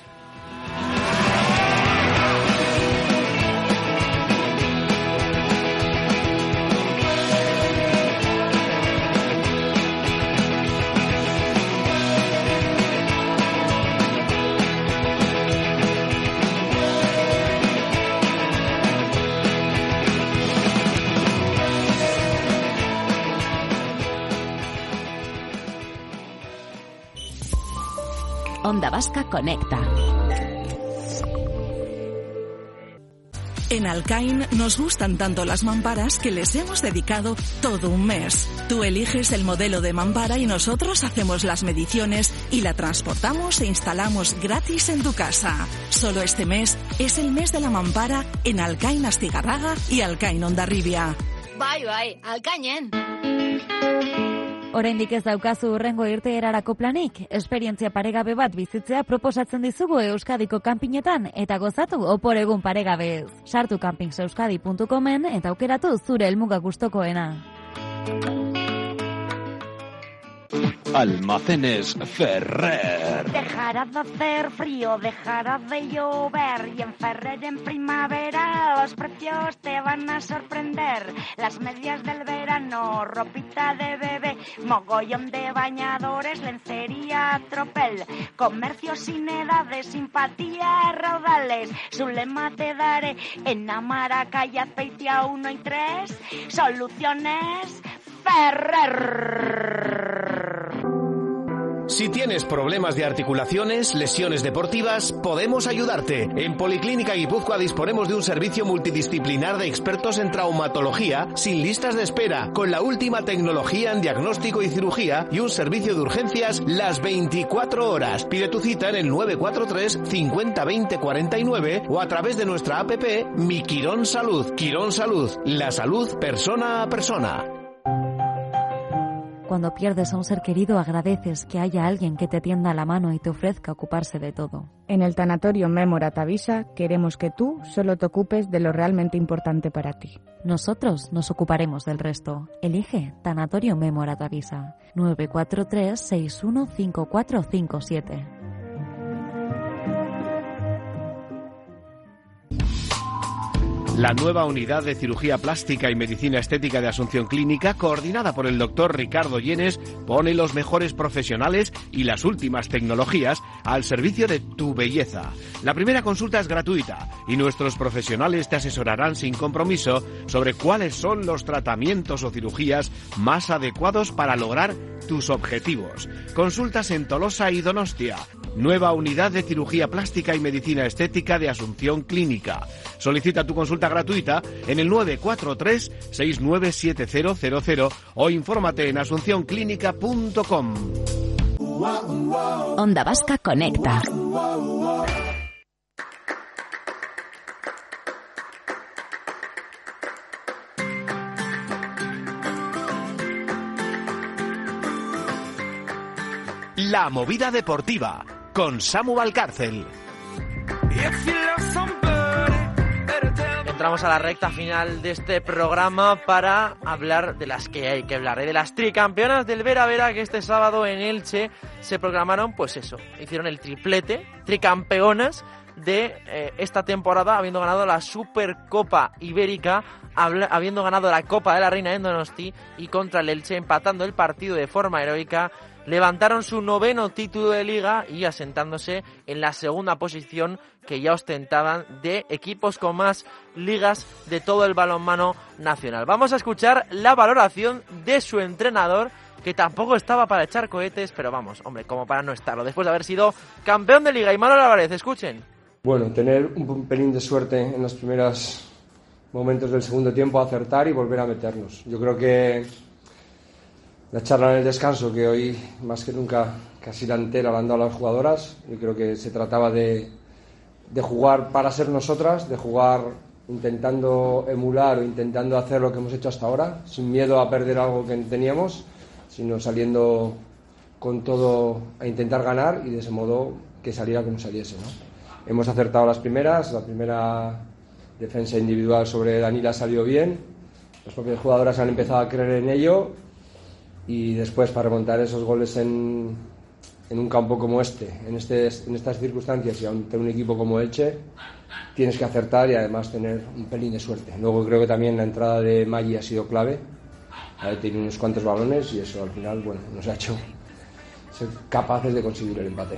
Onda Vasca Conecta. En Alcain nos gustan tanto las mamparas que les hemos dedicado todo un mes. Tú eliges el modelo de mampara y nosotros hacemos las mediciones y la transportamos e instalamos gratis en tu casa. Solo este mes es el mes de la mampara en Alcain Astigarraga y Alcain Hondarribia. Bai, Alcainen. Oraindik ez daukazu hurrengo irteerarako planik, esperientzia paregabe bat bizitzea proposatzen dizugu Euskadiko kanpinetan eta gozatu opor egun paregabez. Sartu campingseuskadi.comen eta aukeratu zure helmuga gustokoena. Almacenes Ferrer. Dejará de hacer frío, dejará de llover y en Ferrer en primavera los precios te van a sorprender. Las medias del verano, ropita de bebé, mogollón de bañadores, lencería, tropel, comercio sin edades, simpatía, raudales. Su lema te daré en Amaraca y Azpeitia 1 y 3, Soluciones Ferrer. Si tienes problemas de articulaciones, lesiones deportivas, podemos ayudarte. En Policlínica Guipúzcoa disponemos de un servicio multidisciplinar de expertos en traumatología, sin listas de espera, con la última tecnología en diagnóstico y cirugía y un servicio de urgencias las 24 horas. Pide tu cita en el 943 50 20 49 o a través de nuestra app Mi Quirón Salud. Quirón Salud, la salud persona a persona. Cuando pierdes a un ser querido, agradeces que haya alguien que te tienda la mano y te ofrezca ocuparse de todo. En el Tanatorio Mémora Tavisa queremos que tú solo te ocupes de lo realmente importante para ti. Nosotros nos ocuparemos del resto. Elige Tanatorio Mémora Tavisa. 943 615457. La nueva unidad de cirugía plástica y medicina estética de Asunción Clínica, coordinada por el doctor Ricardo Llenes, pone los mejores profesionales y las últimas tecnologías al servicio de tu belleza. La primera consulta es gratuita y nuestros profesionales te asesorarán sin compromiso sobre cuáles son los tratamientos o cirugías más adecuados para lograr tus objetivos. Consultas en Tolosa y Donostia. Nueva unidad de cirugía plástica y medicina estética de Asunción Clínica. Solicita tu consulta gratuita en el 943 697000 o infórmate en asuncionclínica.com. Onda Vasca Conecta. La movida deportiva con Samu Valcárcel. Entramos a la recta final de este programa para hablar de las que hay que hablar, de las tricampeonas del Vera Vera que este sábado en Elche se proclamaron, pues eso, hicieron el triplete, tricampeonas de esta temporada, habiendo ganado la Supercopa Ibérica, habiendo ganado la Copa de la Reina en Donosti y contra el Elche empatando el partido de forma heroica. Levantaron su 9º título de liga y asentándose en la segunda posición que ya ostentaban de equipos con más ligas de todo el balonmano nacional. Vamos a escuchar la valoración de su entrenador, que tampoco estaba para echar cohetes, pero vamos, hombre, como para no estarlo, después de haber sido campeón de liga. Imanol Álvarez, escuchen. Bueno, tener un pelín de suerte en los primeros momentos del segundo tiempo, acertar y volver a meternos. Yo creo que la charla en el descanso, que hoy más que nunca casi la entera la han dado las jugadoras, yo creo que se trataba de jugar para ser nosotras, de jugar intentando emular o intentando hacer lo que hemos hecho hasta ahora, sin miedo a perder algo que teníamos, sino saliendo con todo a intentar ganar y de ese modo que saliera como saliese, ¿no? Hemos acertado las primeras, la primera defensa individual sobre Danila salió bien, las propias jugadoras han empezado a creer en ello. Y después, para remontar esos goles en un campo como en estas circunstancias y ante un equipo como Elche, tienes que acertar y además tener un pelín de suerte. Luego creo que también la entrada de Maggi ha sido clave. Ha tenido unos cuantos balones y eso al final, bueno, nos ha hecho ser capaces de conseguir el empate.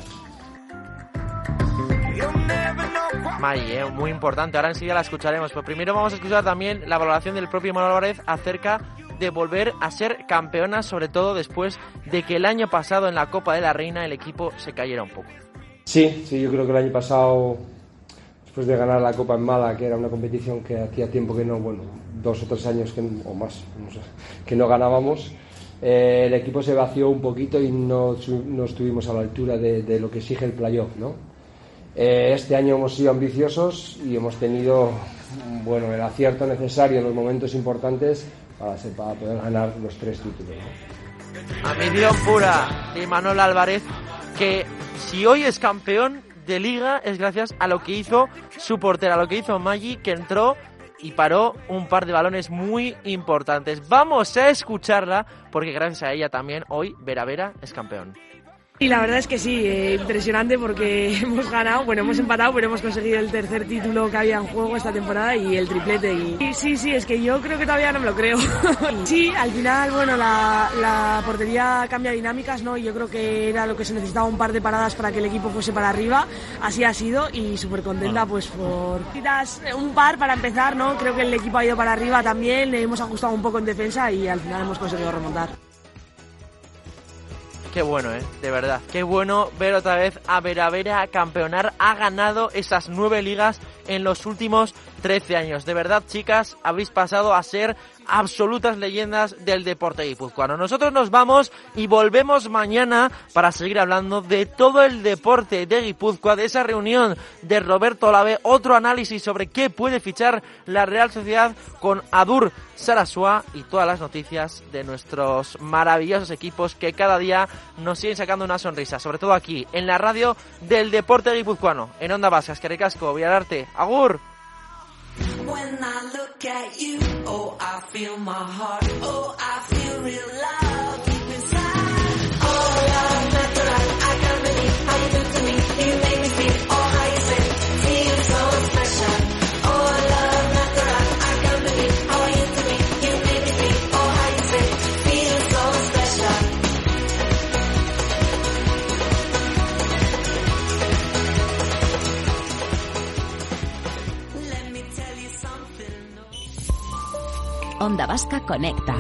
Maggi, muy importante. Ahora enseguida la escucharemos. Pero primero vamos a escuchar también la valoración del propio Imanol Álvarez acerca de volver a ser campeona, sobre todo después de que el año pasado en la Copa de la Reina el equipo se cayera un poco. Sí, yo creo que el año pasado después de ganar la Copa en Málaga, que era una competición que hacía tiempo que no, 2 o 3 años o más, no sé, que no ganábamos, el equipo se vació un poquito y no estuvimos a la altura de lo que exige el playoff, ¿no? Este año hemos sido ambiciosos y hemos tenido el acierto necesario en los momentos importantes para poder ganar los 3 títulos, ¿no? Ambición pura de Imanol Álvarez, que si hoy es campeón de Liga es gracias a lo que hizo su portera, a lo que hizo Maggi, que entró y paró un par de balones muy importantes. Vamos a escucharla porque gracias a ella también hoy Vera Vera es campeón. Y la verdad es que sí, impresionante porque hemos ganado, hemos empatado, pero hemos conseguido el tercer título que había en juego esta temporada y el triplete. Y sí, es que yo creo que todavía no me lo creo. Sí, al final, la portería cambia dinámicas, ¿no? Y yo creo que era lo que se necesitaba, un par de paradas para que el equipo fuese para arriba. Así ha sido y súper contenta por quizás un par para empezar, ¿no? Creo que el equipo ha ido para arriba también, hemos ajustado un poco en defensa y al final hemos conseguido remontar. Qué bueno, de verdad. Qué bueno ver otra vez a Vera Vera campeonar. Ha ganado esas 9 ligas en los últimos 13 años. De verdad, chicas, habéis pasado a ser absolutas leyendas del deporte guipuzcoano. Nosotros nos vamos y volvemos mañana para seguir hablando de todo el deporte de Guipúzcoa, de esa reunión de Roberto Olave, otro análisis sobre qué puede fichar la Real Sociedad con Adur Sarasua y todas las noticias de nuestros maravillosos equipos que cada día nos siguen sacando una sonrisa, sobre todo aquí, en la radio del deporte guipuzcoano, en Onda Vasca. Eskerrik asko, Villalarte, agur. When I look at you, oh, I feel my heart, oh, I feel real love deep inside. Oh, love, natural, I can't believe how you do to me. You make me feel, oh, how you say, feel so special. Oh, love, natural, I can't believe how you do to me. You make me feel, oh, how you say, feel so special. Onda Vasca Conecta.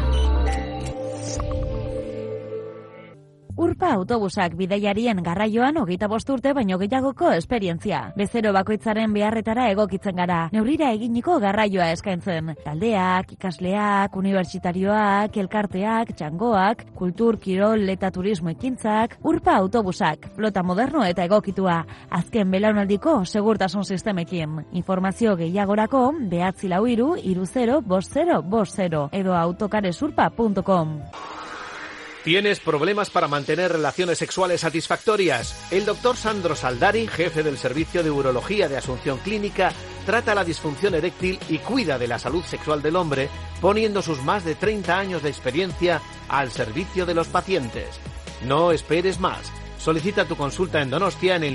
Urpa autobusak bidaiarien garraioan 25 urte baino gehiagoko esperientzia. Bezero bakoitzaren beharretara egokitzen gara. Neurrira eginiko garraioa eskaintzen. Taldeak, ikasleak, unibertsitarioak, elkarteak, txangoak, kultur, kirol eta turismo ekintzak. Urpa autobusak, flota moderno eta egokitua. Azken belaunaldiko segurtasun sistemekin. Informazio gehiagorako 943 30 50 edo autocaresurpa.com. ¿Tienes problemas para mantener relaciones sexuales satisfactorias? El doctor Sandro Saldari, jefe del Servicio de Urología de Asunción Clínica, trata la disfunción eréctil y cuida de la salud sexual del hombre, poniendo sus más de 30 años de experiencia al servicio de los pacientes. No esperes más. Solicita tu consulta en Donostia en el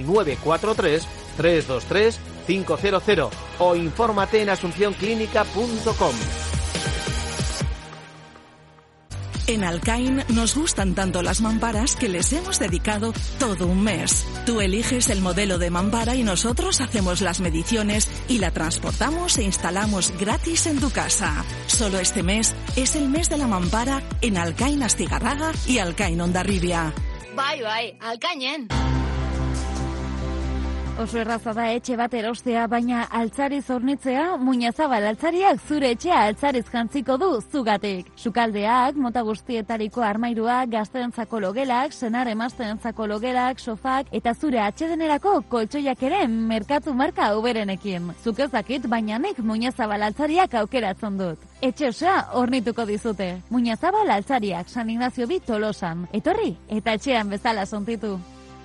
943-323-500 o infórmate en asuncionclínica.com. En Alcain nos gustan tanto las mamparas que les hemos dedicado todo un mes. Tú eliges el modelo de mampara y nosotros hacemos las mediciones y la transportamos e instalamos gratis en tu casa. Solo este mes es el mes de la mampara en Alcain Astigarraga y Alcain Hondarribia. Bai, Alcainen. Oso erraza da etxe bat erostea, baina altzariz hornitzea, Muñazabal altzariak zure etxea altzariz jantziko du zugatik. Sukaldeak, mota guztietariko armairuak, gazteentzako logelak, senar emazteentzako logelak, sofak eta zure atsedenerako koltsoiak ere merkatu marka uberenekin. Zuk ez dakit, baina nik Muñazabal altzariak aukeratzen dut. Etxe osoa hornituko dizute. Muñazabal altzariak, San Ignacio bi Tolosan. Etorri eta etxean bezala sontitu.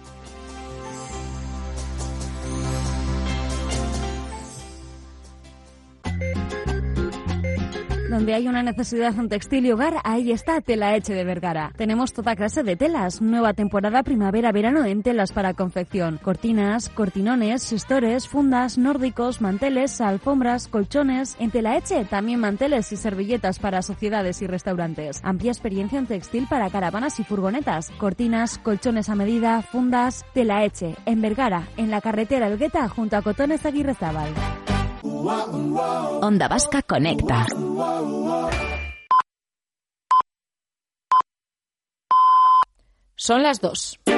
Donde hay una necesidad en textil y hogar, ahí está Telaheche de Vergara. Tenemos toda clase de telas. Nueva temporada primavera-verano en telas para confección. Cortinas, cortinones, estores, fundas, nórdicos, manteles, alfombras, colchones. En Telaheche también manteles y servilletas para sociedades y restaurantes. Amplia experiencia en textil para caravanas y furgonetas. Cortinas, colchones a medida, fundas. Telaheche, en Vergara, en la carretera Elgueta junto a Cotones Aguirrezábal. Onda Vasca Conecta. Son las 2.